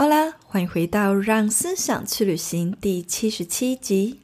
好啦，欢迎回到让思想去旅行第77集。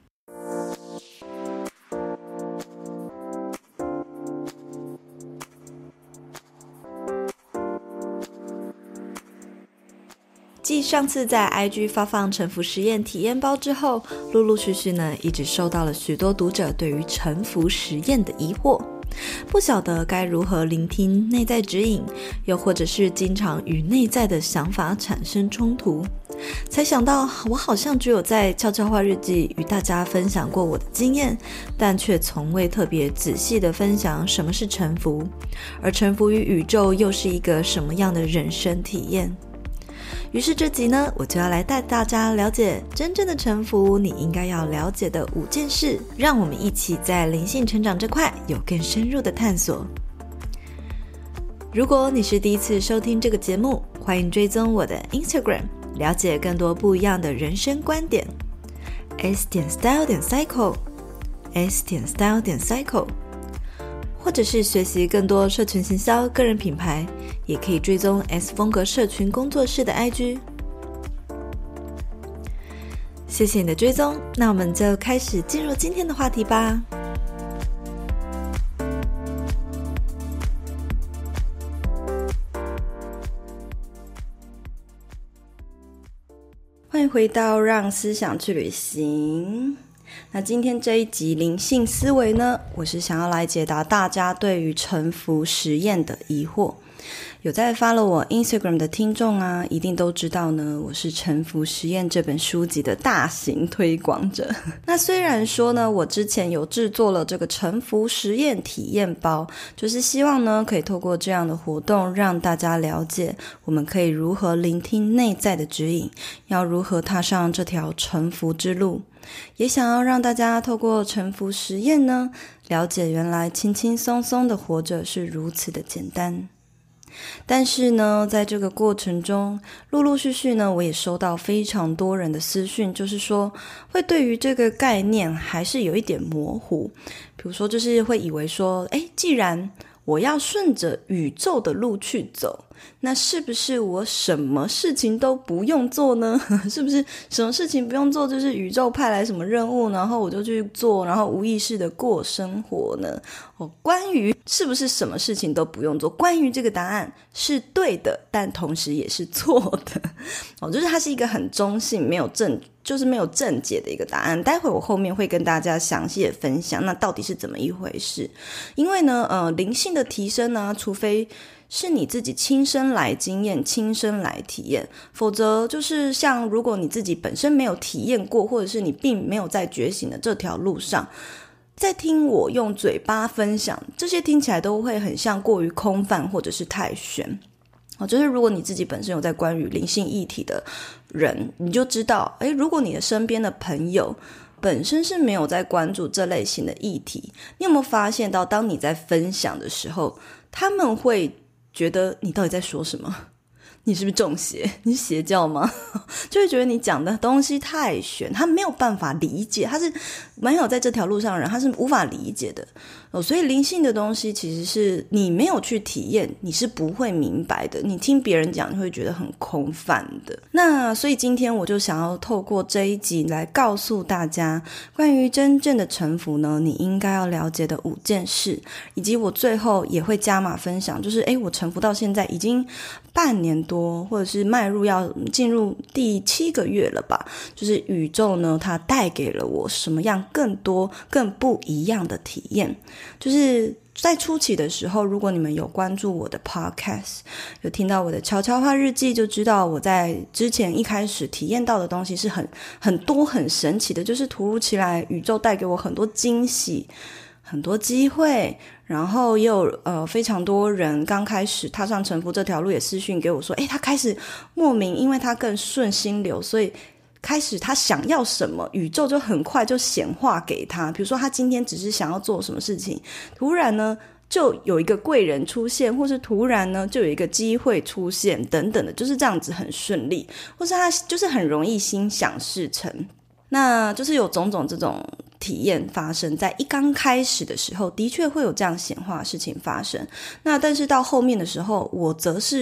继上次在 IG 发放臣服实验体验包之后，陆陆续续呢一直收到了许多读者对于臣服实验的疑惑，不晓得该如何聆听内在指引，又或者是经常与内在的想法产生冲突。才想到我好像只有在悄悄话日记与大家分享过我的经验，但却从未特别仔细的分享什么是臣服，而臣服于宇宙又是一个什么样的人生体验。于是这集呢，我就要来带大家了解真正的臣服你应该要了解的5件事，让我们一起在灵性成长这块有更深入的探索。如果你是第一次收听这个节目，欢迎追踪我的 Instagram， 了解更多不一样的人生观点。s.style.cycle s.style.cycle， 或者是学习更多社群行销、个人品牌，也可以追踪 S 风格社群工作室的 IG。 谢谢你的追踪，那我们就开始进入今天的话题吧。欢迎回到让思想去旅行。那今天这一集灵性思维呢，我是想要来解答大家对于臣服实验的疑惑。有在 follow 我 Instagram 的听众啊，一定都知道呢，我是臣服实验这本书籍的大型推广者。那虽然说呢，我之前有制作了这个臣服实验体验包，就是希望呢，可以透过这样的活动让大家了解我们可以如何聆听内在的指引，要如何踏上这条臣服之路，也想要让大家透过臣服实验呢，了解原来轻轻松松的活着是如此的简单。但是呢，在这个过程中，陆陆续续呢，我也收到非常多人的私讯，就是说会对于这个概念还是有一点模糊。比如说就是会以为说，既然我要顺着宇宙的路去走，那是不是我什么事情都不用做呢？是不是什么事情不用做，就是宇宙派来什么任务，然后我就去做，然后无意识的过生活呢？关于是不是什么事情都不用做，关于这个答案是对的，但同时也是错的。就是它是一个很中性，没有正解的一个答案。待会我后面会跟大家详细的分享，那到底是怎么一回事？因为呢，灵性的提升呢，除非是你自己亲身来经验、亲身来体验，否则就是像如果你自己本身没有体验过，或者是你并没有在觉醒的这条路上，在听我用嘴巴分享，这些听起来都会很像过于空泛或者是太玄。就是如果你自己本身有在关于灵性议题的人，你就知道，如果你的身边的朋友本身是没有在关注这类型的议题，你有没有发现到当你在分享的时候，他们会觉得你到底在说什么？你是不是中邪？你是邪教吗？就会觉得你讲的东西太玄，他没有办法理解，他是没有在这条路上的人，他是无法理解的。所以灵性的东西其实是你没有去体验，你是不会明白的，你听别人讲你会觉得很空泛的。那所以今天我就想要透过这一集来告诉大家，关于真正的臣服呢，你应该要了解的5件事，以及我最后也会加码分享，就是我臣服到现在已经半年多，或者是迈入要进入第7个月了吧，就是宇宙呢，它带给了我什么样更多更不一样的体验。就是在初期的时候，如果你们有关注我的 podcast， 有听到我的悄悄话日记，就知道我在之前一开始体验到的东西是很多很神奇的，就是突如其来宇宙带给我很多惊喜，很多机会，然后也有非常多人刚开始踏上臣服这条路也私讯给我说，他开始莫名因为他更顺心流，所以开始他想要什么，宇宙就很快就显化给他。比如说他今天只是想要做什么事情，突然呢就有一个贵人出现，或是突然呢就有一个机会出现等等的，就是这样子很顺利，或是他就是很容易心想事成。那就是有种种这种体验发生，在一刚开始的时候的确会有这样显化的事情发生，那但是到后面的时候我则是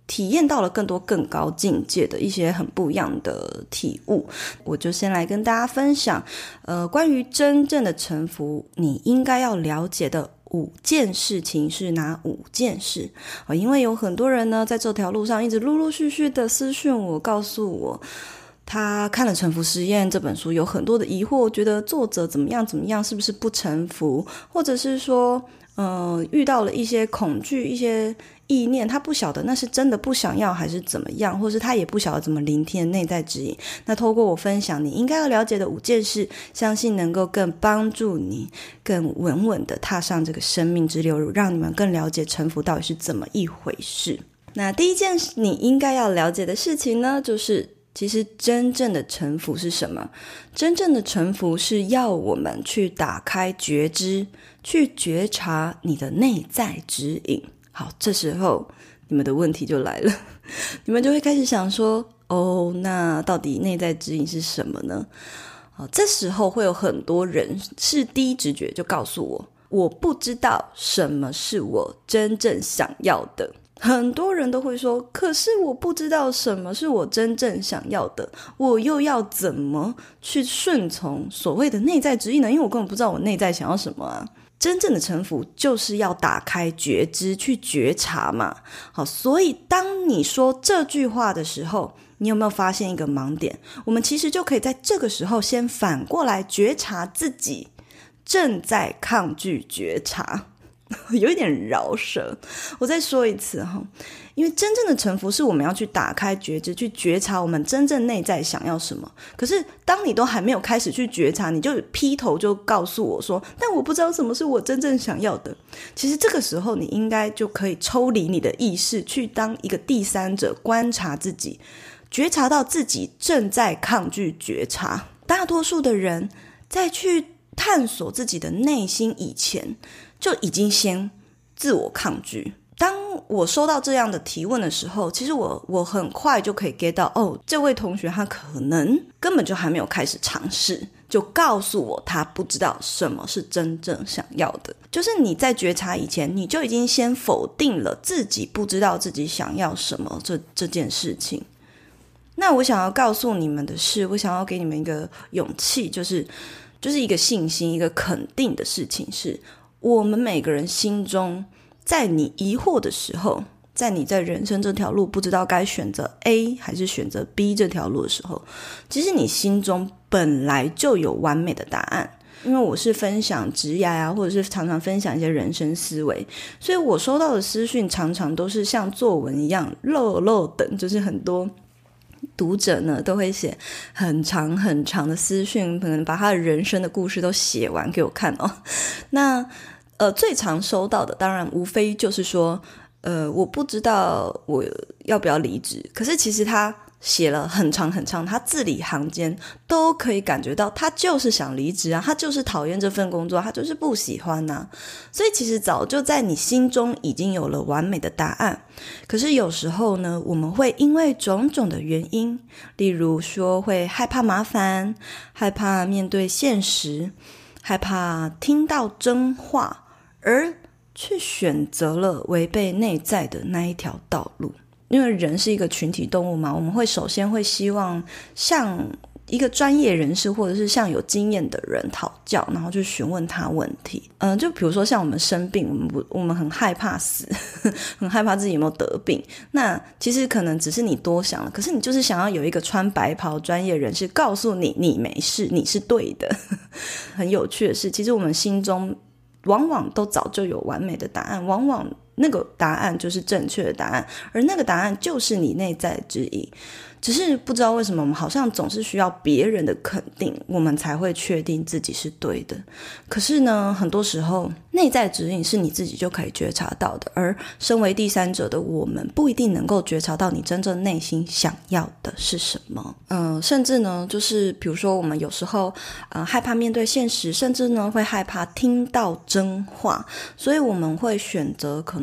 体验到了更多更高境界的一些很不一样的体悟。我就先来跟大家分享关于真正的臣服你应该要了解的5件事情是哪5件事。因为有很多人呢在这条路上一直陆陆续续的私讯我，告诉我他看了《臣服实验》这本书，有很多的疑惑，觉得作者怎么样怎么样，是不是不臣服，或者是说遇到了一些恐惧，一些意念，他不晓得那是真的不想要还是怎么样，或是他也不晓得怎么聆听内在指引。那透过我分享你应该要了解的5件事，相信能够更帮助你更稳稳的踏上这个生命之流，让你们更了解臣服到底是怎么一回事。那第一件你应该要了解的事情呢，就是其实真正的臣服是什么？真正的臣服是要我们去打开觉知，去觉察你的内在指引。好，这时候你们的问题就来了，你们就会开始想说，那到底内在指引是什么呢？这时候会有很多人是第一直觉就告诉我不知道什么是我真正想要的。很多人都会说，可是我不知道什么是我真正想要的，我又要怎么去顺从所谓的内在指引呢？因为我根本不知道我内在想要什么啊。真正的臣服就是要打开觉知，去觉察嘛。好，所以当你说这句话的时候，你有没有发现一个盲点？我们其实就可以在这个时候先反过来觉察自己正在抗拒觉察。有一点饶舌，我再说一次哈，因为真正的臣服是我们要去打开觉知，去觉察我们真正内在想要什么。可是当你都还没有开始去觉察，你就劈头就告诉我说，但我不知道什么是我真正想要的。其实这个时候你应该就可以抽离你的意识，去当一个第三者观察自己，觉察到自己正在抗拒觉察。大多数的人在去探索自己的内心以前，就已经先自我抗拒。当我收到这样的提问的时候，其实我很快就可以 get 到，这位同学他可能根本就还没有开始尝试，就告诉我他不知道什么是真正想要的。就是你在觉察以前，你就已经先否定了自己不知道自己想要什么这件事情。那我想要告诉你们的是，我想要给你们一个勇气，就是一个信心，一个肯定的事情，是我们每个人心中，在你疑惑的时候，在你在人生这条路不知道该选择 A 还是选择 B 这条路的时候，其实你心中本来就有完美的答案。因为我是分享职业啊，或者是常常分享一些人生思维，所以我收到的私讯常常都是像作文一样漏漏等，就是很多读者呢都会写很长很长的私讯，可能把他的人生的故事都写完给我看哦。那最常收到的当然无非就是说我不知道我要不要离职，可是其实他写了很长很长，他字里行间都可以感觉到他就是想离职啊，他就是讨厌这份工作，他就是不喜欢啊。所以其实早就在你心中已经有了完美的答案。可是有时候呢，我们会因为种种的原因，例如说会害怕麻烦，害怕面对现实，害怕听到真话，而去选择了违背内在的那一条道路。因为人是一个群体动物嘛，我们会首先会希望向一个专业人士或者是向有经验的人讨教，然后去询问他问题。就比如说像我们生病，我们很害怕死，很害怕自己有没有得病。那其实可能只是你多想了，可是你就是想要有一个穿白袍专业人士告诉你，你没事，你是对的。很有趣的是，其实我们心中往往都早就有完美的答案，往往那个答案就是正确的答案，而那个答案就是你内在的指引。只是不知道为什么我们好像总是需要别人的肯定，我们才会确定自己是对的。可是呢，很多时候内在指引是你自己就可以觉察到的，而身为第三者的我们不一定能够觉察到你真正内心想要的是什么。甚至呢，就是比如说我们有时候害怕面对现实，甚至呢会害怕听到真话，所以我们会选择可能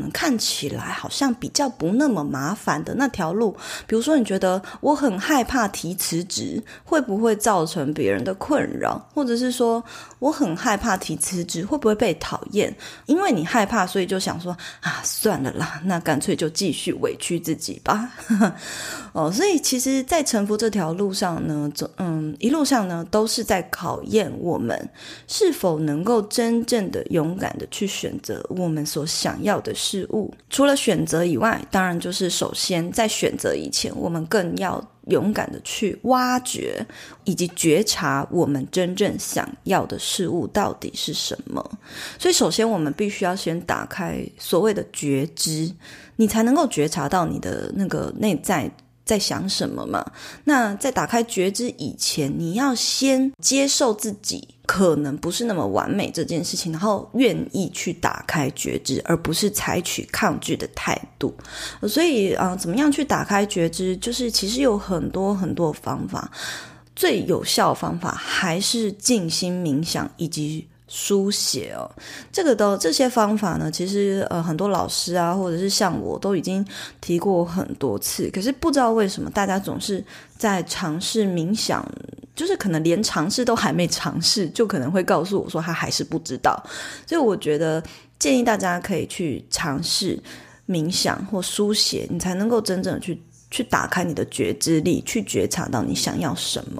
看起来好像比较不那么麻烦的那条路，比如说你觉得我很害怕提辞职会不会造成别人的困扰，或者是说我很害怕提辞职会不会被讨厌，因为你害怕所以就想说算了啦，那干脆就继续委屈自己吧所以其实在臣服这条路上呢，一路上呢都是在考验我们是否能够真正的勇敢的去选择我们所想要的事物。除了选择以外，当然就是首先在选择以前，我们更要勇敢的去挖掘以及觉察我们真正想要的事物到底是什么。所以首先我们必须要先打开所谓的觉知，你才能够觉察到你的那个内在想什么嘛。那在打开觉知以前，你要先接受自己可能不是那么完美这件事情，然后愿意去打开觉知，而不是采取抗拒的态度。所以怎么样去打开觉知，就是其实有很多很多方法，最有效的方法还是静心冥想以及书写哦。这些方法呢，其实很多老师啊，或者是像我都已经提过很多次，可是不知道为什么大家总是在尝试冥想，就是可能连尝试都还没尝试，就可能会告诉我说他还是不知道。所以我觉得建议大家可以去尝试冥想或书写，你才能够真正的去打开你的觉知力，去觉察到你想要什么。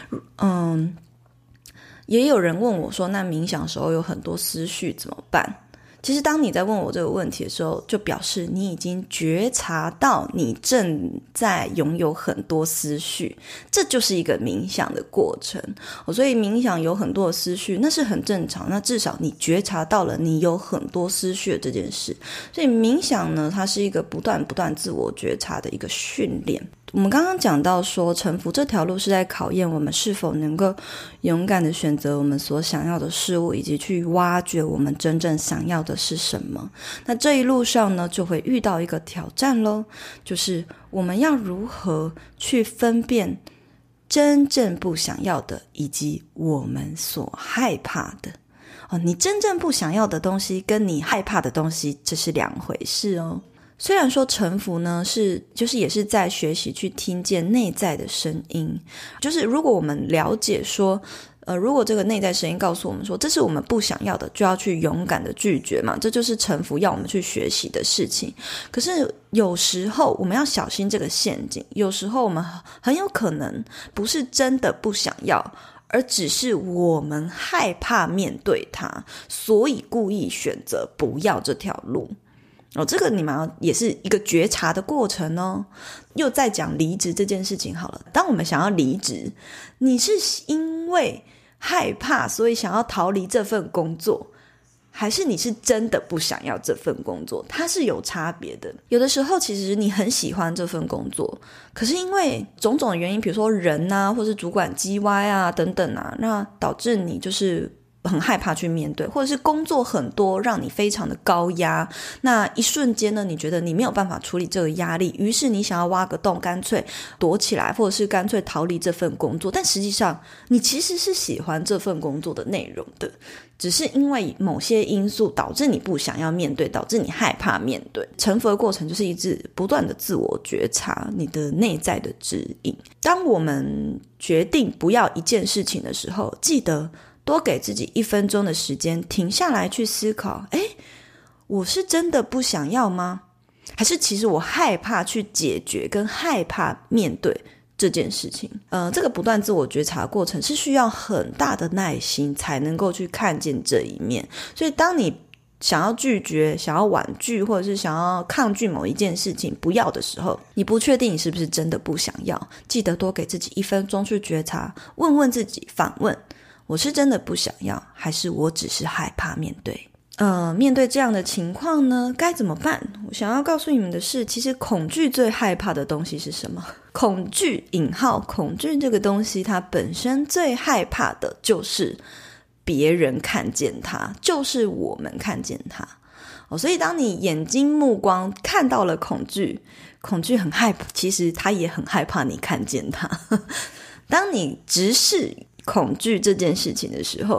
也有人问我说，那冥想的时候有很多思绪怎么办？其实当你在问我这个问题的时候，就表示你已经觉察到你正在拥有很多思绪，这就是一个冥想的过程。所以冥想有很多的思绪，那是很正常，那至少你觉察到了你有很多思绪的这件事。所以冥想呢，它是一个不断自我觉察的一个训练。我们刚刚讲到说，臣服这条路是在考验我们是否能够勇敢的选择我们所想要的事物，以及去挖掘我们真正想要的是什么。那这一路上呢，就会遇到一个挑战咯，就是我们要如何去分辨真正不想要的，以及我们所害怕的。你真正不想要的东西跟你害怕的东西，这是两回事哦。虽然说臣服呢就是也是在学习去听见内在的声音，就是如果我们了解说如果这个内在声音告诉我们说这是我们不想要的，就要去勇敢的拒绝嘛，这就是臣服要我们去学习的事情。可是有时候我们要小心这个陷阱，有时候我们很有可能不是真的不想要，而只是我们害怕面对它，所以故意选择不要这条路。这个你们也是一个觉察的过程哦。又在讲离职这件事情好了，当我们想要离职，你是因为害怕所以想要逃离这份工作，还是你是真的不想要这份工作？它是有差别的。有的时候其实你很喜欢这份工作，可是因为种种的原因，比如说人啊，或是主管叽歪啊等等啊，那导致你就是很害怕去面对，或者是工作很多让你非常的高压，那一瞬间呢，你觉得你没有办法处理这个压力，于是你想要挖个洞干脆躲起来，或者是干脆逃离这份工作。但实际上你其实是喜欢这份工作的内容的，只是因为某些因素导致你不想要面对，导致你害怕面对。臣服的过程就是一直不断的自我觉察你的内在的指引。当我们决定不要一件事情的时候，记得多给自己1分钟的时间停下来去思考，我是真的不想要吗？还是其实我害怕去解决跟害怕面对这件事情？这个不断自我觉察的过程是需要很大的耐心才能够去看见这一面。所以当你想要拒绝、想要婉拒，或者是想要抗拒某一件事情不要的时候，你不确定你是不是真的不想要，记得多给自己1分钟去觉察，问问自己，反问，我是真的不想要，还是我只是害怕面对？面对这样的情况呢，该怎么办？我想要告诉你们的是，其实恐惧最害怕的东西是什么？恐惧恐惧这个东西，它本身最害怕的就是别人看见它，就是我们看见它。所以当你眼睛目光看到了恐惧很害怕，其实它也很害怕你看见它。当你直视恐惧这件事情的时候，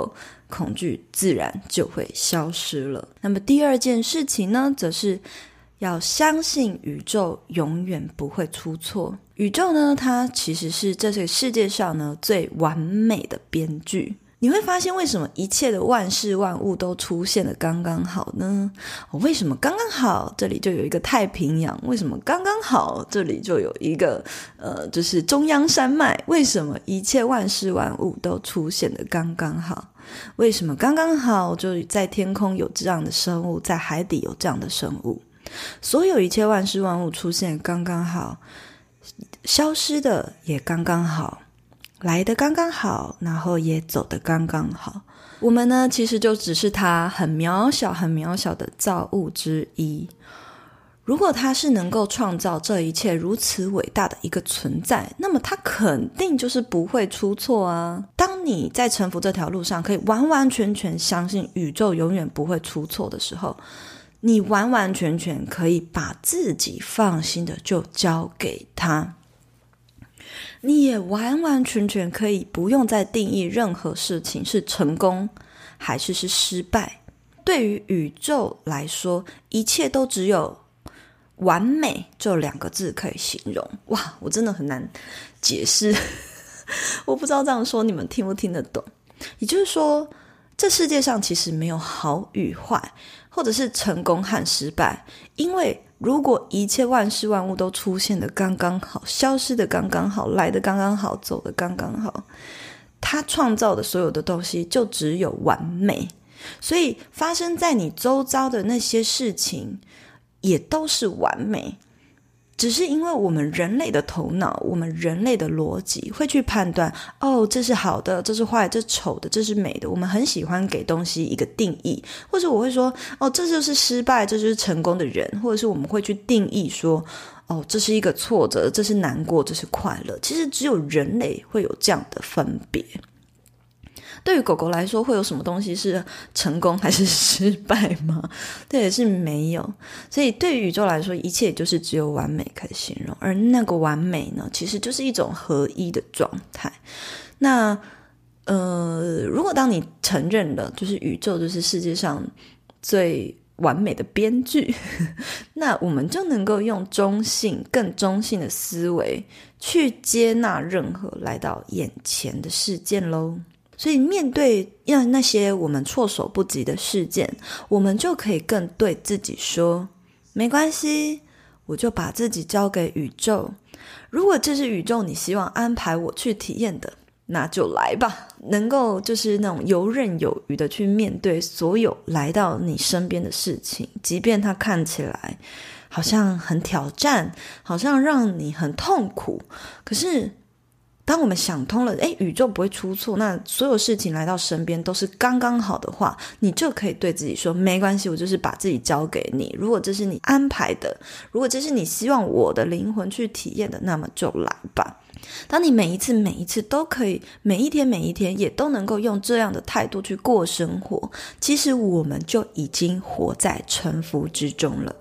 恐惧自然就会消失了。那么第二件事情呢，则是要相信宇宙永远不会出错。宇宙呢，它其实是这个世界上呢最完美的编剧。你会发现为什么一切的万事万物都出现得刚刚好呢？为什么刚刚好这里就有一个太平洋？为什么刚刚好这里就有一个就是中央山脉？为什么一切万事万物都出现得刚刚好？为什么刚刚好就在天空有这样的生物，在海底有这样的生物？所有一切万事万物出现刚刚好，消失的也刚刚好，来的刚刚好，然后也走的刚刚好。我们呢，其实就只是它很渺小很渺小的造物之一。如果它是能够创造这一切如此伟大的一个存在，那么它肯定就是不会出错啊。当你在臣服这条路上可以完完全全相信宇宙永远不会出错的时候，你完完全全可以把自己放心的就交给他，你也完完全全可以不用再定义任何事情是成功还是失败。对于宇宙来说，一切都只有完美这2个字可以形容。哇，我真的很难解释我不知道这样说你们听不听得懂。也就是说，这世界上其实没有好与坏，或者是成功和失败，因为如果一切万事万物都出现的刚刚好，消失的刚刚好，来的刚刚好，走的刚刚好，他创造的所有的东西就只有完美。所以发生在你周遭的那些事情也都是完美，只是因为我们人类的头脑，我们人类的逻辑会去判断，这是好的，这是坏的，这是丑的，这是美的。我们很喜欢给东西一个定义，或者我会说这就是失败，这就是成功的人，或者是我们会去定义说这是一个挫折，这是难过，这是快乐。其实只有人类会有这样的分别。对于狗狗来说，会有什么东西是成功还是失败吗？对，也是没有。所以对于宇宙来说，一切就是只有完美可以形容，而那个完美呢，其实就是一种合一的状态。那如果当你承认了就是宇宙就是世界上最完美的编剧那我们就能够用更中性的思维去接纳任何来到眼前的事件咯。所以面对那些我们措手不及的事件，我们就可以更对自己说，没关系，我就把自己交给宇宙。如果这是宇宙你希望安排我去体验的，那就来吧。能够就是那种游刃有余的去面对所有来到你身边的事情，即便它看起来好像很挑战，好像让你很痛苦，可是当我们想通了宇宙不会出错，那所有事情来到身边都是刚刚好的话，你就可以对自己说，没关系，我就是把自己交给你。如果这是你安排的，如果这是你希望我的灵魂去体验的，那么就来吧。当你每一次都可以，每一天也都能够用这样的态度去过生活，其实我们就已经活在臣服之中了。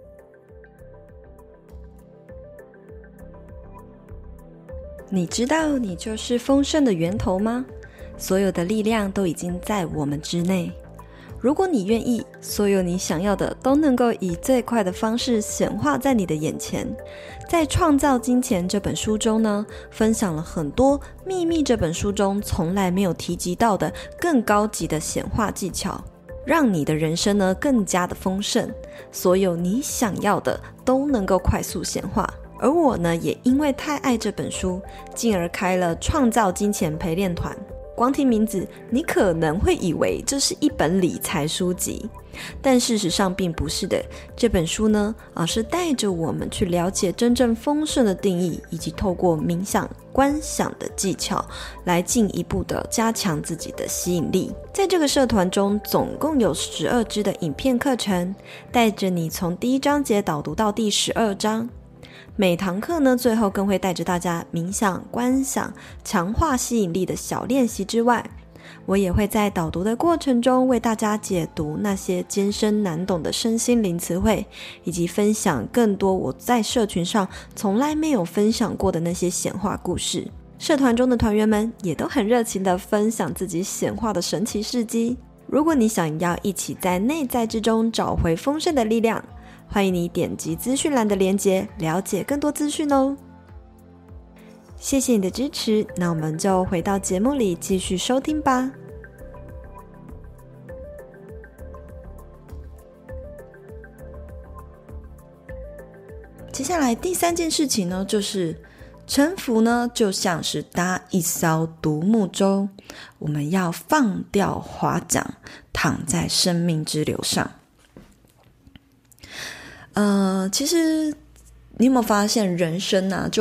你知道你就是丰盛的源头吗？所有的力量都已经在我们之内。如果你愿意，所有你想要的都能够以最快的方式显化在你的眼前。在《创造金钱》这本书中呢，分享了很多《秘密》这本书中从来没有提及到的更高级的显化技巧，让你的人生呢更加的丰盛。所有你想要的都能够快速显化。而我呢，也因为太爱这本书，进而开了创造金钱陪练团。光听名字，你可能会以为这是一本理财书籍，但事实上并不是的。这本书呢，是带着我们去了解真正丰盛的定义，以及透过冥想、观想的技巧，来进一步的加强自己的吸引力。在这个社团中，总共有12支的影片课程，带着你从第1章节导读到第12章。每堂课呢，最后更会带着大家冥想、观想、强化吸引力的小练习之外，我也会在导读的过程中为大家解读那些艰深难懂的身心灵词汇，以及分享更多我在社群上从来没有分享过的那些显化故事。 社团中的团员们也都很热情地分享自己显化的神奇事迹。如果你想要一起在内在之中找回丰盛的力量，欢迎你点击资讯栏的连结，了解更多资讯哦。谢谢你的支持，那我们就回到节目里继续收听吧。 接下来第3件事情呢，就是臣服呢就像是搭一艘独木舟，我们要放掉划桨，躺在生命之流上。其实你有没有发现人生啊，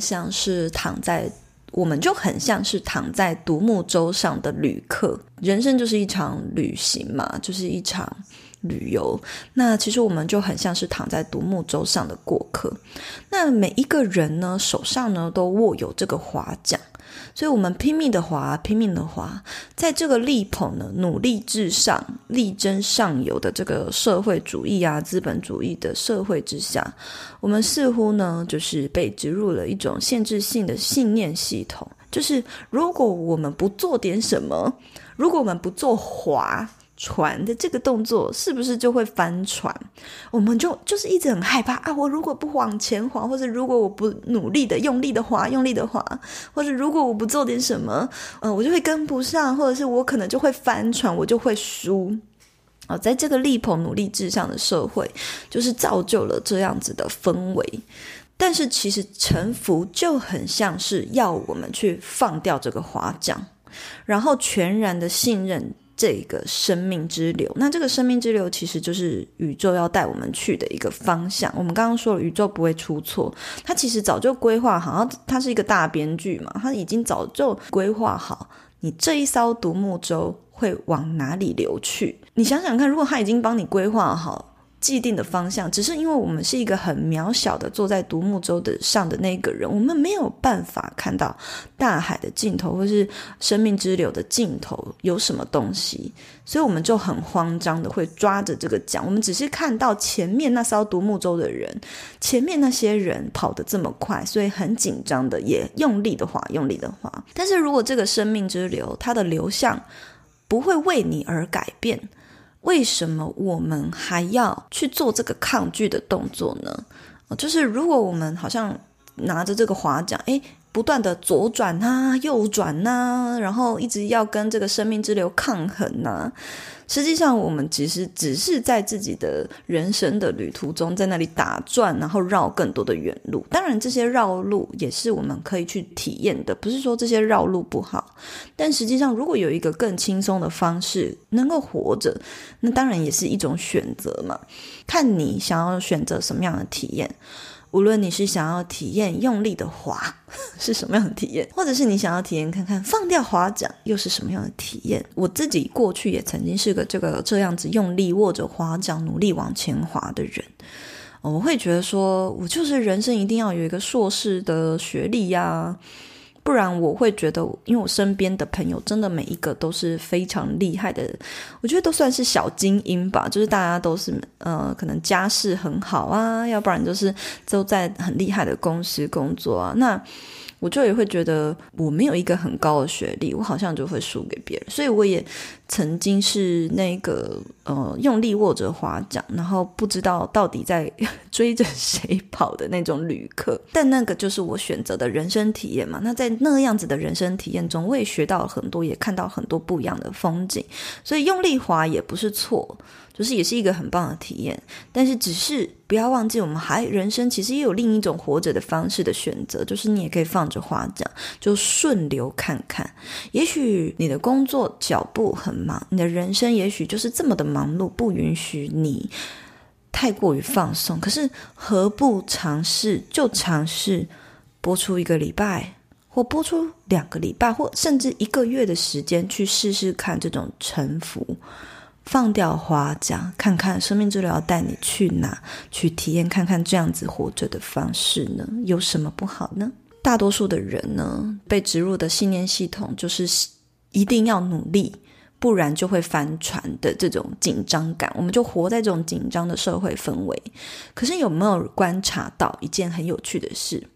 我们就很像是躺在独木舟上的旅客。人生就是一场旅行嘛，就是一场旅游，那其实我们就很像是躺在独木舟上的过客。那每一个人呢，手上呢都握有这个划桨，所以我们拼命的划，在这个力捧呢努力至上、力争上游的这个社会主义啊、资本主义的社会之下，我们似乎呢就是被植入了一种限制性的信念系统，就是如果我们不做点什么，如果我们不做划船的这个动作，是不是就会翻船？我们就是一直很害怕啊！我如果不往前滑，或者如果我不努力的用力的滑，或者如果我不做点什么，我就会跟不上，或者是我可能就会翻船，我就会输。在这个力捧努力至上的社会，就是造就了这样子的氛围。但是其实臣服就很像是要我们去放掉这个划桨，然后全然的信任这个生命之流。那这个生命之流其实就是宇宙要带我们去的一个方向。我们刚刚说了，宇宙不会出错，它其实早就规划好，它是一个大编剧嘛，它已经早就规划好你这一艘独木舟会往哪里流去。你想想看，如果它已经帮你规划好既定的方向，只是因为我们是一个很渺小的坐在独木舟上的那个人，我们没有办法看到大海的尽头或是生命之流的尽头有什么东西，所以我们就很慌张的会抓着这个桨。我们只是看到前面那艘独木舟的人，前面那些人跑得这么快，所以很紧张的也用力的划。但是如果这个生命之流它的流向不会为你而改变，为什么我们还要去做这个抗拒的动作呢？就是如果我们好像拿着这个划桨，不断的左转啊、右转啊，然后一直要跟这个生命之流抗衡啊，实际上我们其实只是在自己的人生的旅途中在那里打转，然后绕更多的远路。当然这些绕路也是我们可以去体验的，不是说这些绕路不好，但实际上如果有一个更轻松的方式能够活着，那当然也是一种选择嘛，看你想要选择什么样的体验。无论你是想要体验用力的滑是什么样的体验，或者是你想要体验看看放掉划桨又是什么样的体验。我自己过去也曾经是个这样子用力握着划桨努力往前滑的人。我会觉得说我就是人生一定要有一个硕士的学历呀，不然我会觉得，因为我身边的朋友真的每一个都是非常厉害的，我觉得都算是小精英吧，就是大家都是可能家世很好啊，要不然就是都在很厉害的公司工作啊。那我就也会觉得我没有一个很高的学历，我好像就会输给别人。所以我也曾经是那个用力握着划桨，然后不知道到底在追着谁跑的那种旅客。但那个就是我选择的人生体验嘛。那在那样子的人生体验中，我也学到了很多，也看到很多不一样的风景。所以用力划也不是错，就是也是一个很棒的体验。但是只是不要忘记，我们人生其实也有另一种活着的方式的选择，就是你也可以放着划桨，就顺流看看。也许你的工作脚步很忙，你的人生也许就是这么的忙碌，不允许你太过于放松，可是何不尝试播出1个礼拜，或播出2个礼拜，或甚至1个月的时间去试试看这种臣服，放掉划桨，看看生命之流要带你去哪，去体验看看这样子活着的方式呢，有什么不好呢？大多数的人呢，被植入的信念系统就是一定要努力，不然就会翻船的这种紧张感，我们就活在这种紧张的社会氛围。可是有没有观察到一件很有趣的事？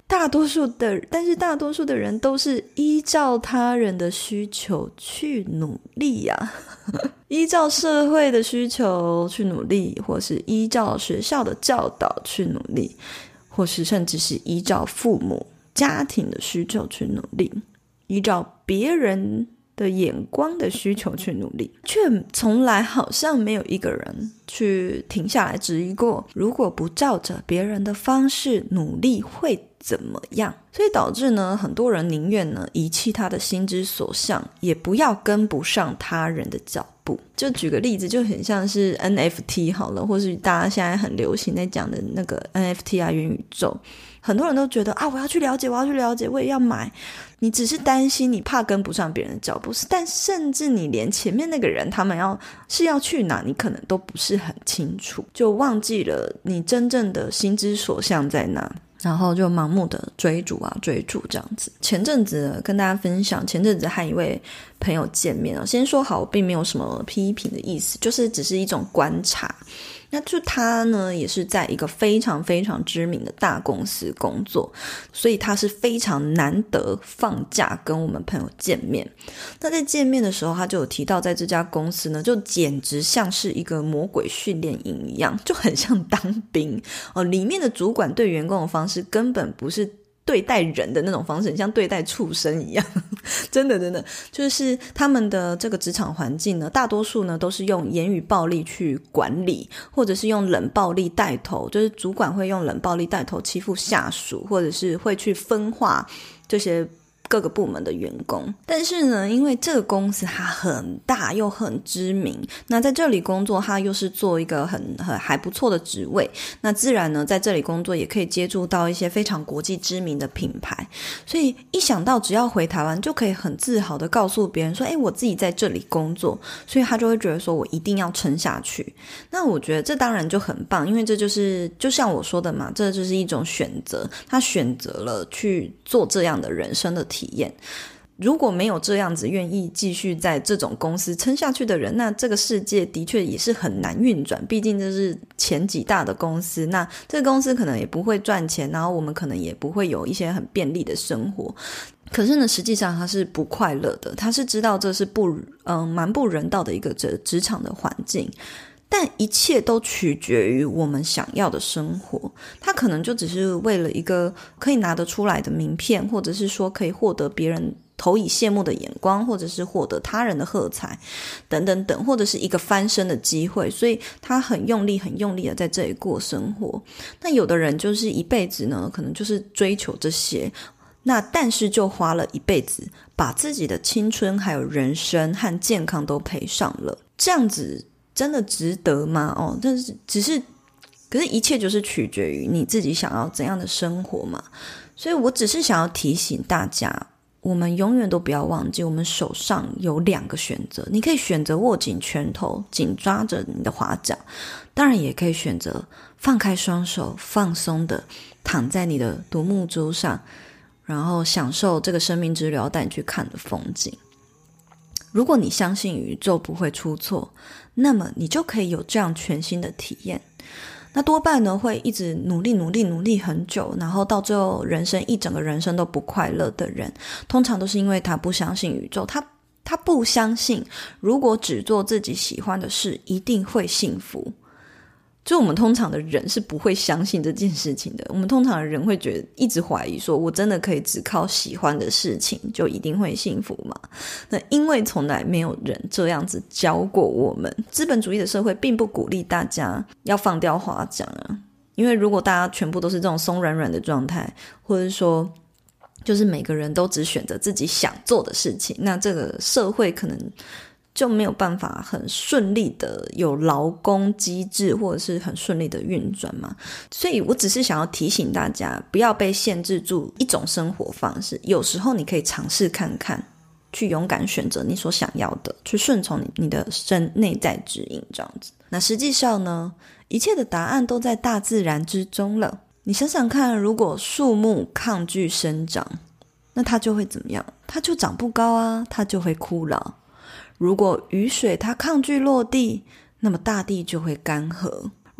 但是大多数的人都是依照他人的需求去努力啊依照社会的需求去努力，或是依照学校的教导去努力，或是甚至是依照父母家庭的需求去努力，依照别人的眼光的需求去努力，却从来好像没有一个人去停下来质疑过，如果不照着别人的方式努力会怎么样。所以导致呢，很多人宁愿呢遗弃他的心之所向，也不要跟不上他人的脚步。就举个例子，就很像是 NFT 好了，或是大家现在很流行在讲的那个 NFT 啊，元宇宙，很多人都觉得啊，我要去了解，我也要买。你只是担心，你怕跟不上别人的脚步，但甚至你连前面那个人他们要去哪，你可能都不是很清楚，就忘记了你真正的心之所向在哪，然后就盲目的追逐这样子。前阵子跟大家分享，前阵子和一位朋友见面，先说好我并没有什么批评的意思，就是只是一种观察。那就他呢也是在一个非常非常知名的大公司工作，所以他是非常难得放假跟我们朋友见面。那在见面的时候，他就有提到在这家公司呢，就简直像是一个魔鬼训练营一样，就很像当兵里面的主管对员工的方式根本不是对待人的那种方式，很像对待畜生一样真的就是他们的这个职场环境呢，大多数呢都是用言语暴力去管理，或者是用冷暴力带头，就是主管会用冷暴力带头欺负下属，或者是会去分化这些各个部门的员工。但是呢，因为这个公司它很大又很知名，那在这里工作它又是做一个很还不错的职位，那自然呢在这里工作也可以接触到一些非常国际知名的品牌，所以一想到只要回台湾就可以很自豪的告诉别人说我自己在这里工作，所以他就会觉得说我一定要撑下去。那我觉得这当然就很棒，因为这就是就像我说的嘛，这就是一种选择，他选择了去做这样的人生的体验。如果没有这样子愿意继续在这种公司撑下去的人，那这个世界的确也是很难运转，毕竟这是前几大的公司，那这个公司可能也不会赚钱，然后我们可能也不会有一些很便利的生活。可是呢，实际上他是不快乐的，他是知道这是蛮不人道的一个职场的环境，但一切都取决于我们想要的生活。他可能就只是为了一个可以拿得出来的名片，或者是说可以获得别人投以羡慕的眼光，或者是获得他人的喝彩等等等，或者是一个翻身的机会，所以他很用力的在这里过生活。那有的人就是一辈子呢可能就是追求这些，那但是就花了一辈子把自己的青春还有人生和健康都赔上了，这样子真的值得吗？但是可是一切就是取决于你自己想要怎样的生活嘛。所以我只是想要提醒大家，我们永远都不要忘记，我们手上有2个选择，你可以选择握紧拳头，紧抓着你的划桨，当然也可以选择放开双手，放松的躺在你的独木舟上，然后享受这个生命之流带你去看的风景。如果你相信宇宙不会出错，那么你就可以有这样全新的体验。那多半呢会一直努力很久，然后到最后一整个人生都不快乐的人，通常都是因为他不相信宇宙，他不相信如果只做自己喜欢的事一定会幸福。就我们通常的人是不会相信这件事情的，我们通常的人会觉得一直怀疑说我真的可以只靠喜欢的事情就一定会幸福吗？那因为从来没有人这样子教过我们，资本主义的社会并不鼓励大家要放掉划桨啊，因为如果大家全部都是这种松软软的状态，或者说就是每个人都只选择自己想做的事情，那这个社会可能就没有办法很顺利的有劳工机制，或者是很顺利的运转嘛。所以我只是想要提醒大家，不要被限制住一种生活方式，有时候你可以尝试看看，去勇敢选择你所想要的，去顺从你的内在指引这样子。那实际上呢，一切的答案都在大自然之中了。你想想看，如果树木抗拒生长，那它就会怎么样？它就长不高啊，它就会枯老。如果雨水它抗拒落地，那么大地就会干涸。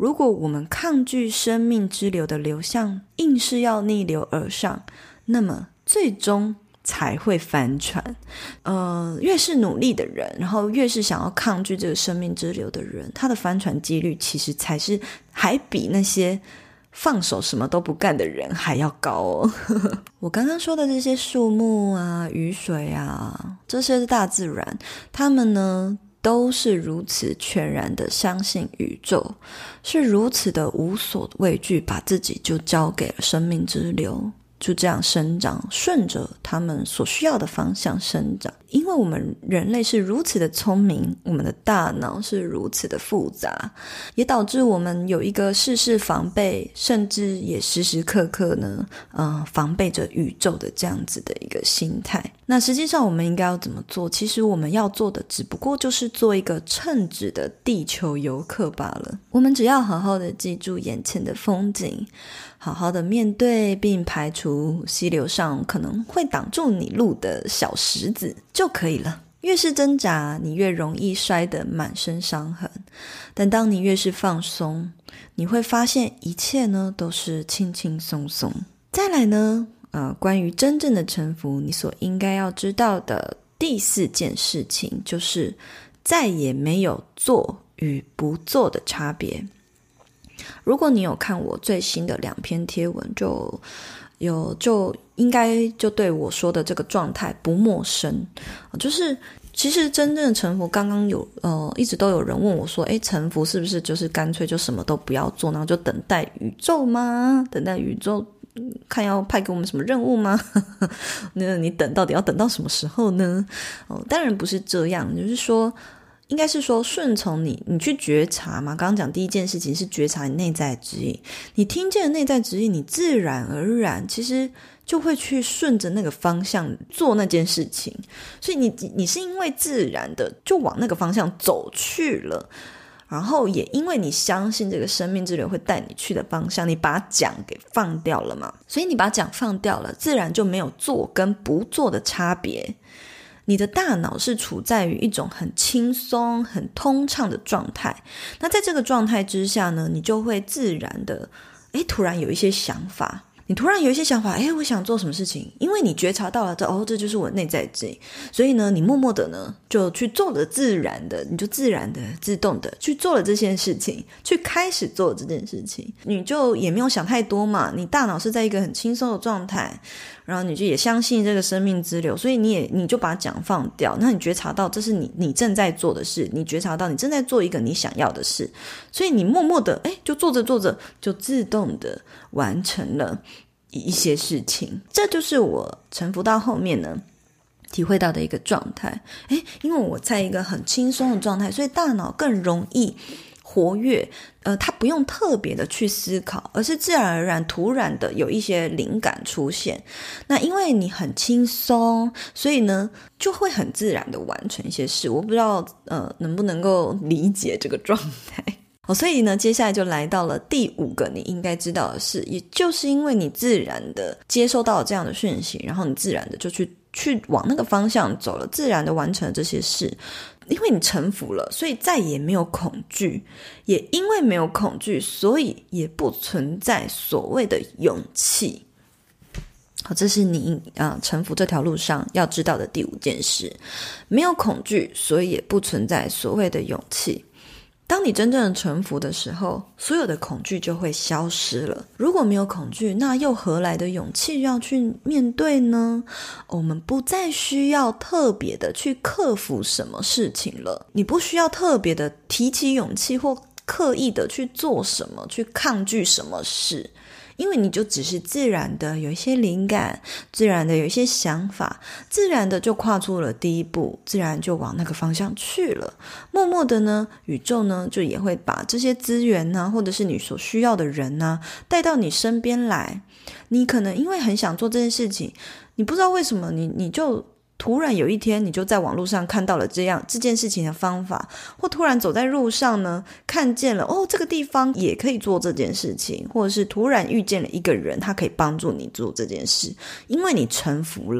如果我们抗拒生命之流的流向，硬是要逆流而上，那么最终才会翻船。越是努力的人，然后越是想要抗拒这个生命之流的人，他的翻船几率其实还比那些放手什么都不干的人还要高哦。我刚刚说的这些树木啊、雨水啊，这些是大自然，他们呢都是如此全然的相信宇宙，是如此的无所畏惧，把自己就交给了生命之流，就这样生长，顺着他们所需要的方向生长。因为我们人类是如此的聪明，我们的大脑是如此的复杂，也导致我们有一个事事防备，甚至也时时刻刻呢防备着宇宙的这样子的一个心态。那实际上我们应该要怎么做？其实我们要做的只不过就是做一个称职的地球游客罢了。我们只要好好的记住眼前的风景，好好的面对并排除溪流上可能会挡住你路的小石子就可以了。越是挣扎，你越容易摔得满身伤痕，但当你越是放松，你会发现一切呢都是轻轻松松。再来呢关于真正的臣服，你所应该要知道的第4件事情，就是再也没有做与不做的差别。如果你有看我最新的2篇贴文，就应该就对我说的这个状态不陌生。就是其实真正的臣服，刚刚一直都有人问我说，臣服是不是就是干脆就什么都不要做，然后就等待宇宙吗？等待宇宙看要派给我们什么任务吗？那你到底要等到什么时候呢？当然不是这样，就是说应该是说顺从你去觉察嘛。刚刚讲第1件事情是觉察你内在指引，你听见了内在指引，你自然而然其实就会去顺着那个方向做那件事情，所以你是因为自然的就往那个方向走去了，然后也因为你相信这个生命之流会带你去的方向，你把桨给放掉了嘛，所以你把桨放掉了，自然就没有做跟不做的差别。你的大脑是处在于一种很轻松很通畅的状态，那在这个状态之下呢，你就会自然的突然有一些想法，我想做什么事情，因为你觉察到了这就是我内在指引，所以呢你默默的呢就去做了，你就自然的自动的去做了这件事情，去开始做这件事情，你就也没有想太多嘛，你大脑是在一个很轻松的状态，然后你就也相信这个生命之流，所以你就把桨放掉，那你觉察到这是你正在做的事，你觉察到你正在做一个你想要的事，所以你默默的就做着做着就自动的完成了一些事情。这就是我臣服到后面呢体会到的一个状态。因为我在一个很轻松的状态，所以大脑更容易活跃，它不用特别的去思考，而是自然而然突然的有一些灵感出现。那因为你很轻松，所以呢就会很自然的完成一些事。我不知道能不能够理解这个状态。所以呢接下来就来到了第5个你应该知道的事，也就是因为你自然的接收到了这样的讯息，然后你自然的就去往那个方向走了，自然的完成了这些事。因为你臣服了，所以再也没有恐惧，也因为没有恐惧，所以也不存在所谓的勇气。好，这是你臣服这条路上要知道的第5件事。没有恐惧，所以也不存在所谓的勇气。当你真正的臣服的时候，所有的恐惧就会消失了。如果没有恐惧，那又何来的勇气要去面对呢？我们不再需要特别的去克服什么事情了，你不需要特别的提起勇气或刻意的去做什么，去抗拒什么事，因为你就只是自然的有一些灵感，自然的有一些想法，自然的就跨出了第一步，自然就往那个方向去了。默默的呢，宇宙呢就也会把这些资源啊，或者是你所需要的人啊，带到你身边来。你可能因为很想做这件事情，你不知道为什么你就突然有一天你就在网络上看到了这件事情的方法，或突然走在路上呢看见了这个地方也可以做这件事情，或者是突然遇见了一个人他可以帮助你做这件事。因为你臣服了，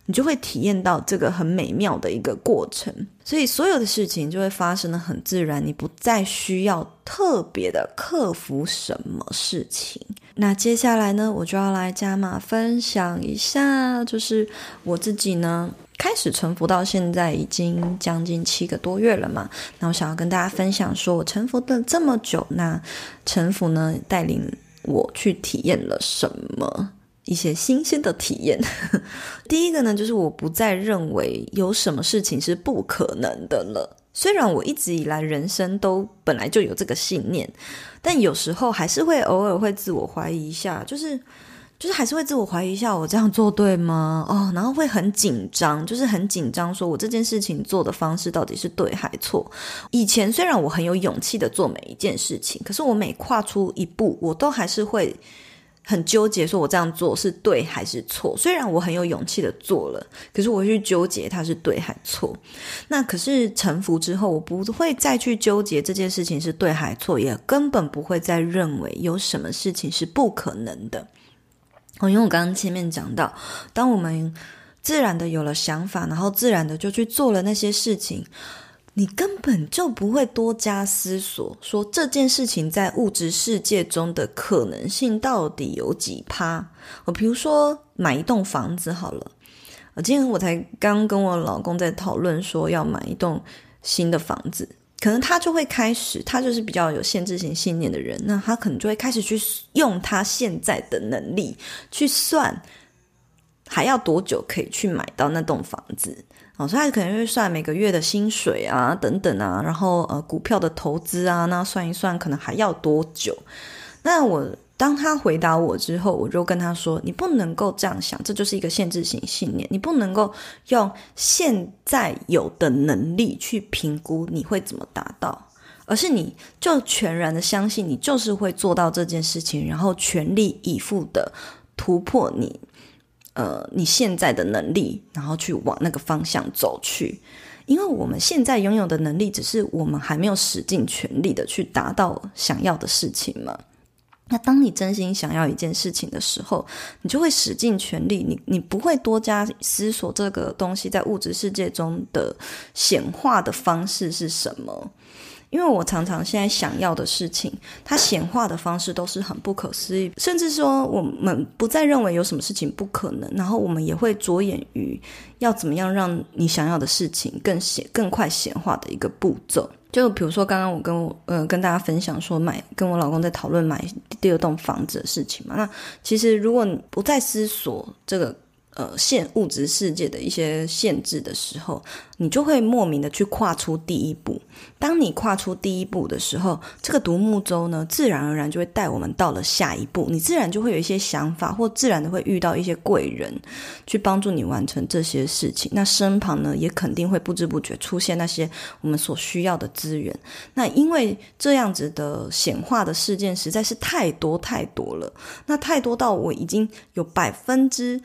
你就会体验到这个很美妙的一个过程，所以所有的事情就会发生得很自然，你不再需要特别的克服什么事情。那接下来呢，我就要来加码分享一下，就是我自己呢开始臣服到现在已经将近7个多月了嘛，那我想要跟大家分享说我臣服的这么久，那臣服呢带领我去体验了什么一些新鲜的体验。第一个呢，就是我不再认为有什么事情是不可能的了。虽然我一直以来人生都本来就有这个信念，但有时候还是会偶尔会自我怀疑一下，就是还是会自我怀疑一下，我这样做对吗？然后会很紧张，就是很紧张说我这件事情做的方式到底是对还错。以前虽然我很有勇气的做每一件事情，可是我每跨出一步，我都还是会很纠结说我这样做是对还是错。虽然我很有勇气的做了，可是我会去纠结它是对还错。那可是臣服之后，我不会再去纠结这件事情是对还错，也根本不会再认为有什么事情是不可能的。因为我刚刚前面讲到，当我们自然的有了想法，然后自然的就去做了那些事情，你根本就不会多加思索说这件事情在物质世界中的可能性到底有几%。比如说买一栋房子好了，今天我才刚跟我老公在讨论说要买一栋新的房子，可能他就会开始，他就是比较有限制性信念的人，那他可能就会开始去用他现在的能力去算还要多久可以去买到那栋房子。所以他可能会算每个月的薪水啊等等啊，然后股票的投资啊，那算一算可能还要多久。那当他回答我之后，我就跟他说，你不能够这样想，这就是一个限制性信念，你不能够用现在有的能力去评估你会怎么达到，而是你就全然的相信你就是会做到这件事情，然后全力以赴的突破你现在的能力，然后去往那个方向走去。因为我们现在拥有的能力只是我们还没有使尽全力的去达到想要的事情嘛。那当你真心想要一件事情的时候，你就会使尽全力，你不会多加思索这个东西在物质世界中的显化的方式是什么。因为我常常现在想要的事情，它显化的方式都是很不可思议，甚至说我们不再认为有什么事情不可能，然后我们也会着眼于要怎么样让你想要的事情更快显化的一个步骤。就比如说刚刚我跟大家分享说跟我老公在讨论买第2栋房子的事情嘛，那其实如果你不再思索这个物质世界的一些限制的时候，你就会莫名的去跨出第一步。当你跨出第一步的时候，这个独木舟呢，自然而然就会带我们到了下一步，你自然就会有一些想法，或自然的会遇到一些贵人去帮助你完成这些事情。那身旁呢，也肯定会不知不觉出现那些我们所需要的资源。那因为这样子的显化的事件实在是太多太多了，那太多到我已经有2000%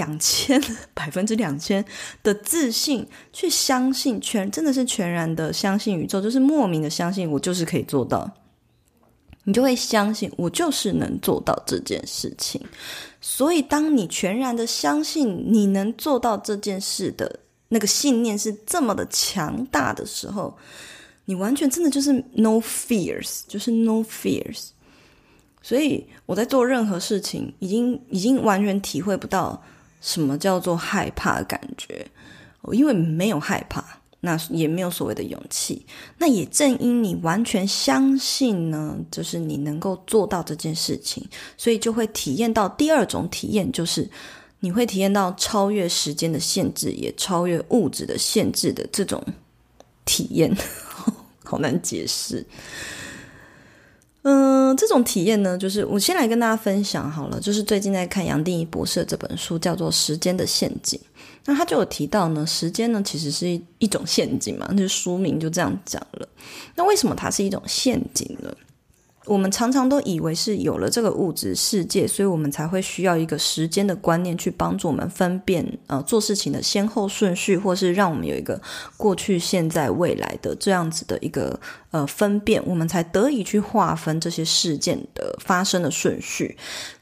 的自信去相信，真的是全然的相信宇宙，就是莫名的相信我就是可以做到。你就会相信我就是能做到这件事情。所以当你全然的相信你能做到这件事的那个信念是这么的强大的时候，你完全真的就是 no fears， 就是 no fears。 所以我在做任何事情已经完全体会不到什么叫做害怕的感觉，因为没有害怕，那也没有所谓的勇气。那也正因你完全相信呢，就是你能够做到这件事情，所以就会体验到第2种体验，就是你会体验到超越时间的限制，也超越物质的限制的这种体验。好难解释。这种体验呢，就是我先来跟大家分享好了，就是最近在看杨定一博士的这本书，叫做《时间的陷阱》。那他就有提到呢，时间呢其实是一种陷阱嘛，就是书名就这样讲了。那为什么它是一种陷阱呢？我们常常都以为是有了这个物质世界，所以我们才会需要一个时间的观念去帮助我们分辨做事情的先后顺序，或是让我们有一个过去现在未来的这样子的一个分辨，我们才得以去划分这些事件的发生的顺序。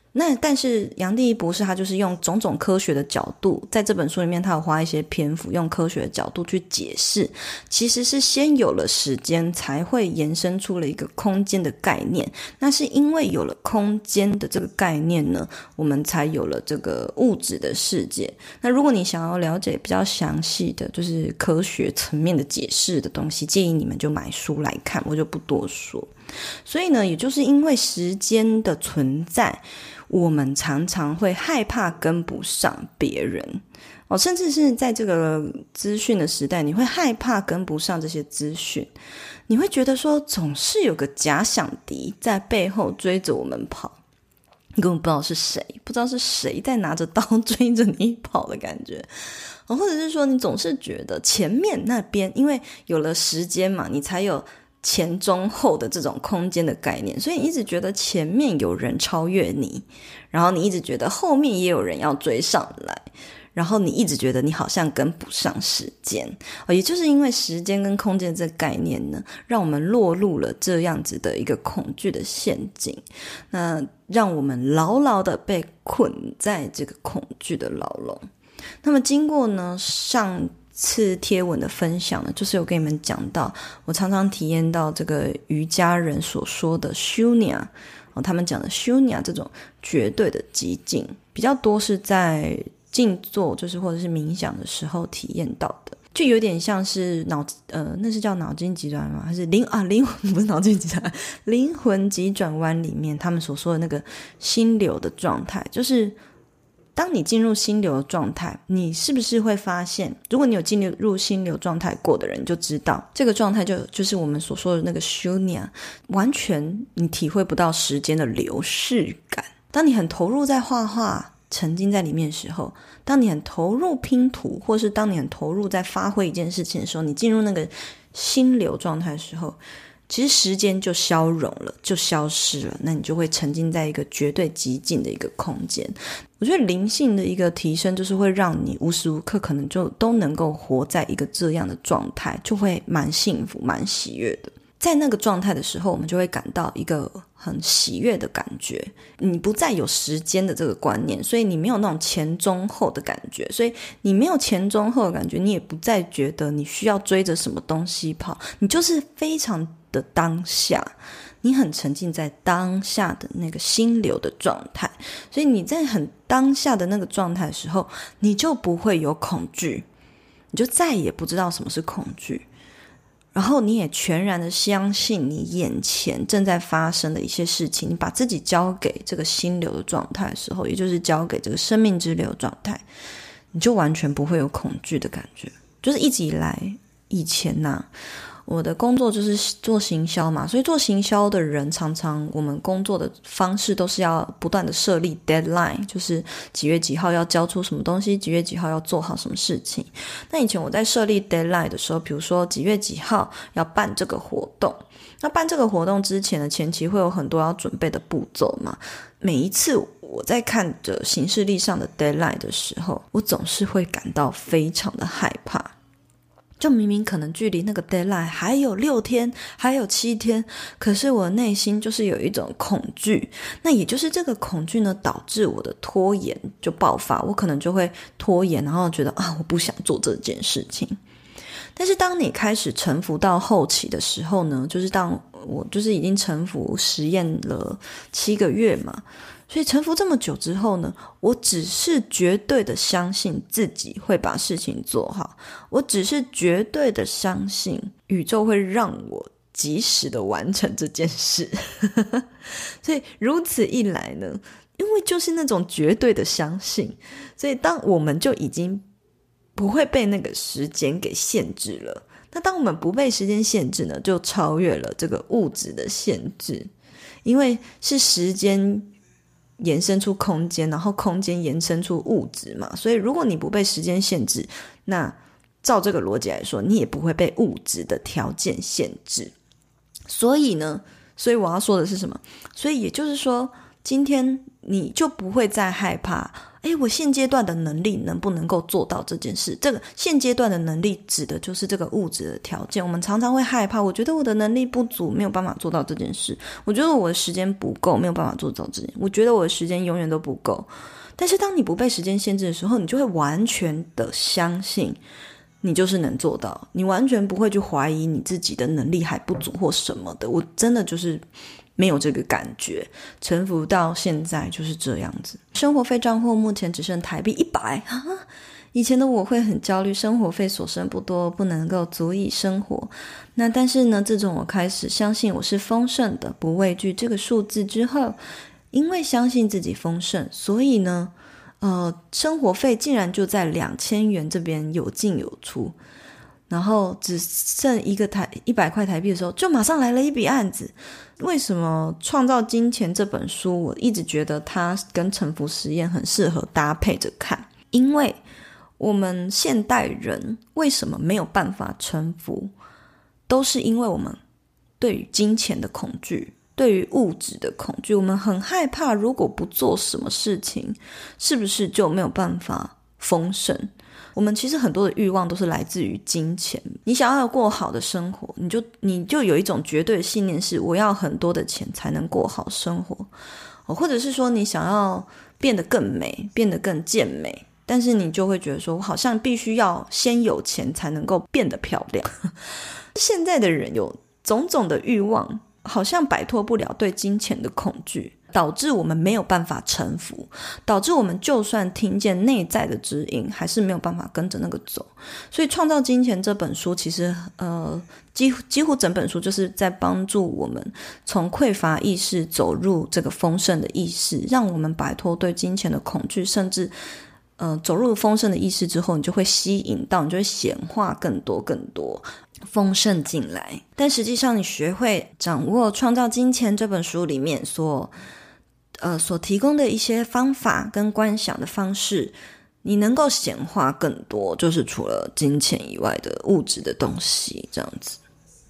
那但是杨定一博士他就是用种种科学的角度，在这本书里面他有花一些篇幅用科学的角度去解释，其实是先有了时间才会延伸出了一个空间的概念，那是因为有了空间的这个概念呢，我们才有了这个物质的世界。那如果你想要了解比较详细的就是科学层面的解释的东西，建议你们就买书来看，我就不多说。所以呢，也就是因为时间的存在，我们常常会害怕跟不上别人甚至是在这个资讯的时代，你会害怕跟不上这些资讯，你会觉得说总是有个假想敌在背后追着我们跑，你根本不知道是谁，不知道是谁在拿着刀追着你跑的感觉或者是说你总是觉得前面那边，因为有了时间嘛，你才有前中后的这种空间的概念，所以你一直觉得前面有人超越你，然后你一直觉得后面也有人要追上来，然后你一直觉得你好像跟不上时间也就是因为时间跟空间这个概念呢，让我们落入了这样子的一个恐惧的陷阱，那让我们牢牢的被困在这个恐惧的牢笼。那么经过呢上次贴文的分享呢，就是有跟你们讲到，我常常体验到这个瑜伽人所说的 shunya他们讲的 shunya 这种绝对的寂静，比较多是在静坐就是或者是冥想的时候体验到的，就有点像是那是叫脑筋急转弯还是灵魂不是脑筋急转弯，灵魂急转弯里面他们所说的那个心流的状态，就是当你进入心流的状态，你是不是会发现，如果你有进入心流状态过的人，你就知道这个状态就是我们所说的那个 shunya， 完全你体会不到时间的流逝感。当你很投入在画画沉浸在里面的时候，当你很投入拼图，或是当你很投入在发挥一件事情的时候，你进入那个心流状态的时候，其实时间就消融了，就消失了，那你就会沉浸在一个绝对极静的一个空间。我觉得灵性的一个提升就是会让你无时无刻可能就都能够活在一个这样的状态，就会蛮幸福蛮喜悦的。在那个状态的时候，我们就会感到一个很喜悦的感觉，你不再有时间的这个观念，所以你没有那种前中后的感觉，所以你没有前中后的感觉，你也不再觉得你需要追着什么东西跑，你就是非常的当下，你很沉浸在当下的那个心流的状态，所以你在很当下的那个状态的时候，你就不会有恐惧，你就再也不知道什么是恐惧，然后你也全然的相信你眼前正在发生的一些事情，你把自己交给这个心流的状态的时候，也就是交给这个生命之流状态，你就完全不会有恐惧的感觉。就是一直以来以前我的工作就是做行销嘛，所以做行销的人常常我们工作的方式都是要不断的设立 deadline， 就是几月几号要交出什么东西，几月几号要做好什么事情。那以前我在设立 deadline 的时候，比如说几月几号要办这个活动，那办这个活动之前的前期会有很多要准备的步骤嘛，每一次我在看着行事历上的 deadline 的时候，我总是会感到非常的害怕，就明明可能距离那个 deadline 还有6天还有7天，可是我内心就是有一种恐惧，那也就是这个恐惧呢导致我的拖延就爆发，我可能就会拖延，然后觉得我不想做这件事情。但是当你开始臣服到后期的时候呢，就是当我就是已经臣服实验了7个月嘛，所以臣服这么久之后呢，我只是绝对的相信自己会把事情做好，我只是绝对的相信宇宙会让我及时的完成这件事所以如此一来呢，因为就是那种绝对的相信，所以当我们就已经不会被那个时间给限制了。那当我们不被时间限制呢，就超越了这个物质的限制，因为是时间延伸出空间，然后空间延伸出物质嘛，所以如果你不被时间限制，那照这个逻辑来说，你也不会被物质的条件限制。所以我要说的是什么？所以也就是说，今天你就不会再害怕我现阶段的能力能不能够做到这件事？这个现阶段的能力指的就是这个物质的条件。我们常常会害怕，我觉得我的能力不足，没有办法做到这件事，我觉得我的时间不够，没有办法做到这件事，我觉得我的时间永远都不够。但是当你不被时间限制的时候，你就会完全的相信你就是能做到，你完全不会去怀疑你自己的能力还不足或什么的。我真的就是没有这个感觉，臣服到现在就是这样子。生活费账户目前只剩台币100，以前的我会很焦虑，生活费所剩不多，不能够足以生活。那但是呢，自从我开始相信我是丰盛的，不畏惧这个数字之后，因为相信自己丰盛，所以呢生活费竟然就在2000元这边有进有出，然后只剩100块台币的时候，就马上来了一笔案子。为什么创造金钱这本书我一直觉得它跟臣服实验很适合搭配着看？因为我们现代人为什么没有办法臣服，都是因为我们对于金钱的恐惧，对于物质的恐惧。我们很害怕如果不做什么事情，是不是就没有办法丰盛。我们其实很多的欲望都是来自于金钱。你想要过好的生活，你就有一种绝对的信念，是我要很多的钱才能过好生活，或者是说你想要变得更美，变得更健美，但是你就会觉得说我好像必须要先有钱才能够变得漂亮。现在的人有种种的欲望，好像摆脱不了对金钱的恐惧，导致我们没有办法臣服，导致我们就算听见内在的指引，还是没有办法跟着那个走。所以创造金钱这本书其实几乎整本书就是在帮助我们从匮乏意识走入这个丰盛的意识，让我们摆脱对金钱的恐惧，甚至走入丰盛的意识之后，你就会吸引到，你就会显化更多丰盛进来。但实际上你学会掌握创造金钱这本书里面所提供的一些方法跟观想的方式，你能够显化更多，就是除了金钱以外的物质的东西，这样子。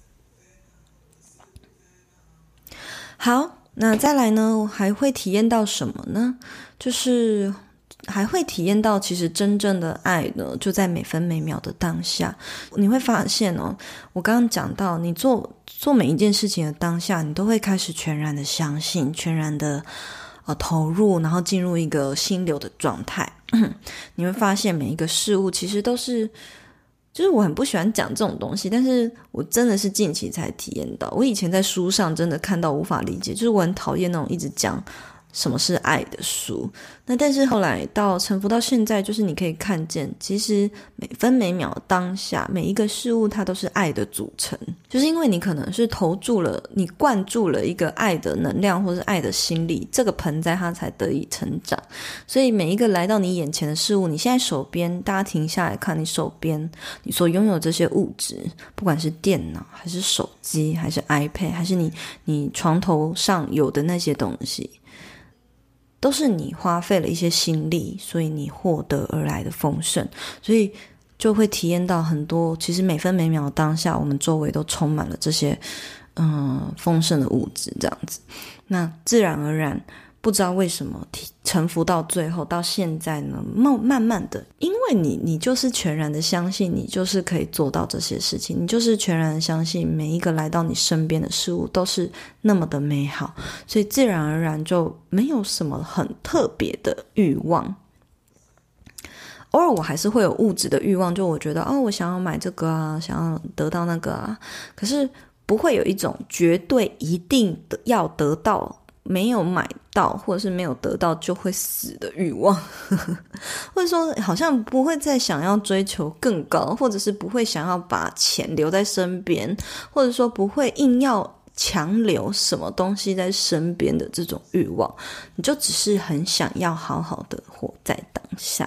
好，那再来呢，我还会体验到什么呢？就是还会体验到其实真正的爱呢，就在每分每秒的当下。你会发现我刚刚讲到，你做每一件事情的当下，你都会开始全然的相信，全然的投入，然后进入一个心流的状态。你会发现每一个事物其实都是，就是我很不喜欢讲这种东西，但是我真的是近期才体验到。我以前在书上真的看到无法理解，就是我很讨厌那种一直讲什么是爱的书。那但是后来到臣服到现在，就是你可以看见，其实每分每秒当下每一个事物它都是爱的组成，就是因为你可能是你灌注了一个爱的能量或是爱的心力，这个盆栽它才得以成长。所以每一个来到你眼前的事物，你现在手边，大家停下来看你手边你所拥有这些物质，不管是电脑还是手机还是 iPad 还是你床头上有的那些东西，都是你花费了一些心力，所以你获得而来的丰盛。所以就会体验到很多，其实每分每秒当下我们周围都充满了这些丰盛的物质这样子。那自然而然不知道为什么臣服到最后到现在呢，慢慢的，因为你就是全然的相信你就是可以做到这些事情，你就是全然的相信每一个来到你身边的事物都是那么的美好，所以自然而然就没有什么很特别的欲望。偶尔我还是会有物质的欲望，就我觉得我想要买这个啊，想要得到那个啊，可是不会有一种绝对一定要得到，没有买到或者是没有得到就会死的欲望或者说好像不会再想要追求更高，或者是不会想要把钱留在身边，或者说不会硬要强留什么东西在身边的这种欲望，你就只是很想要好好的活在当下。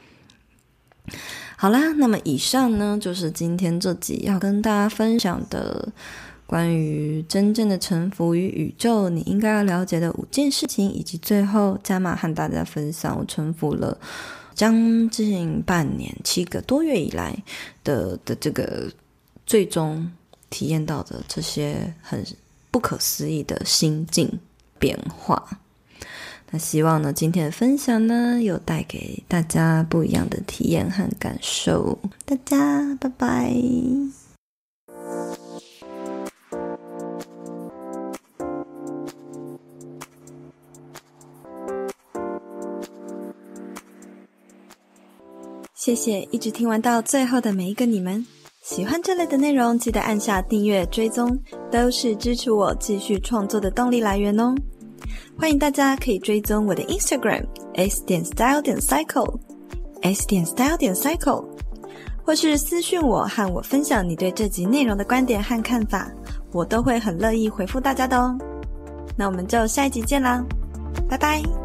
好啦，那么以上呢就是今天这集要跟大家分享的关于真正的臣服于宇宙你应该要了解的5件事情，以及最后加码和大家分享我臣服了将近半年7个多月以来的这个最终体验到的这些很不可思议的心境变化。 那希望呢今天的分享呢有带给大家不一样的体验和感受。大家拜拜。谢谢一直听完到最后的每一个你们。喜欢这类的内容，记得按下订阅追踪，都是支持我继续创作的动力来源哦。欢迎大家可以追踪我的 Instagram s.style.cycle s.style.cycle， 或是私讯我和我分享你对这集内容的观点和看法，我都会很乐意回复大家的哦。那我们就下一集见啦，拜拜。